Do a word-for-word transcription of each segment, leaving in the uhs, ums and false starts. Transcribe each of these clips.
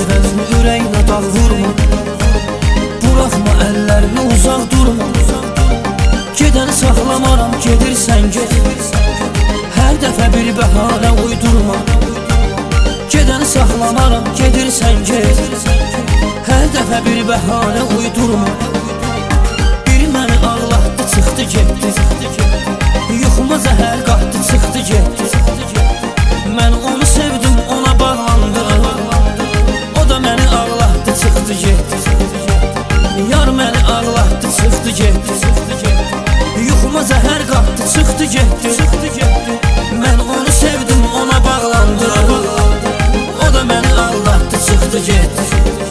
sevənin ürəyinə dağ vurma. Buraxma əllərini, uzaq durma. Gedəni saxlamaram, gedirsən get. Hər dəfə bir bəhanə uydurma. Gedəni saxlamaram, gedirsən get. Hər dəfə bir bəhanə uydurma. Biri məni ağlatdı, çıxdı getdi. Yuxuma zəhər qatdı, çıxdı getdi. Mən onu sevdim, ona bağlandım. O da məni ağlatdı, çıxdı getdi. Yar məni ağlatdı, çıxdı getdi. Yuxuma zəhər qatdı, çıxdı getdi. Mən onu sevdim, ona bağlandım. O da məni ağlatdı, çıxdı getdi.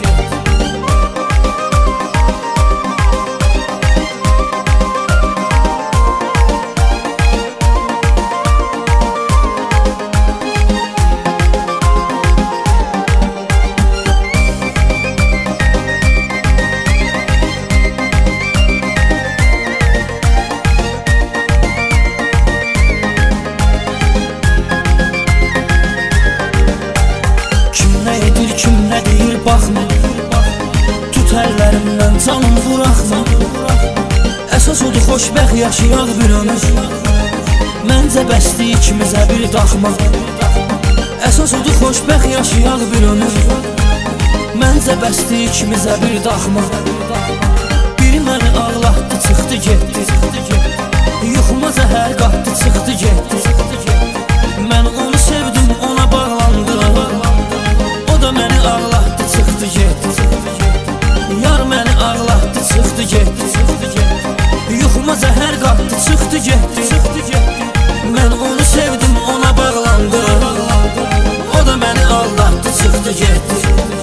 Kim nə deyir baxma. Tut əllərimdən canım buraxma. Əsas odur xoşbəxt yaşayaq bir ömür. Məncə bəsdir ikimizə bir daxma. Əsas odur xoşbəxt yaşayaq bir ömür. Məncə bəsdir ikimizə bir daxma. Biri məni ağlatdı, çıxdı getdi. Yuxuma zəhər qatdı, çıxdı getdi. Mən onu sevdim, ona bağlandım. O da məni ağlatdı, çıxdı getdi. Yar məni ağlatdı, çıxdı getdi. Yuxuma zəhər qatdı, çıxdı getdi. Mən onu sevdim, ona bağlandım. O da məni ağlatdı, çıxdı getdi.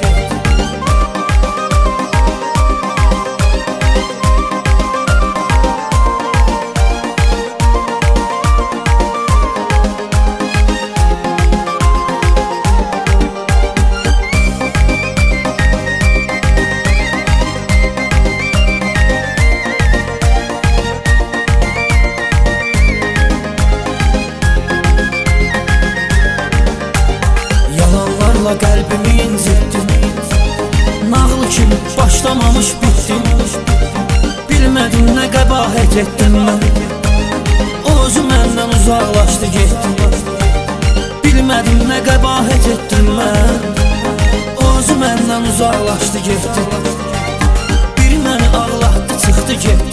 Qəlbimi incitdim. Nağıl kimi başlamamış bitdim. Bilmədim nə qəbahət etdim mən. O özü məndən uzaqlaşdı getdi. Bilmədim nə qəbahət etdim mən. O özü məndən uzaqlaşdı getdi. Biri məni ağlatdı, çıxdı getdi.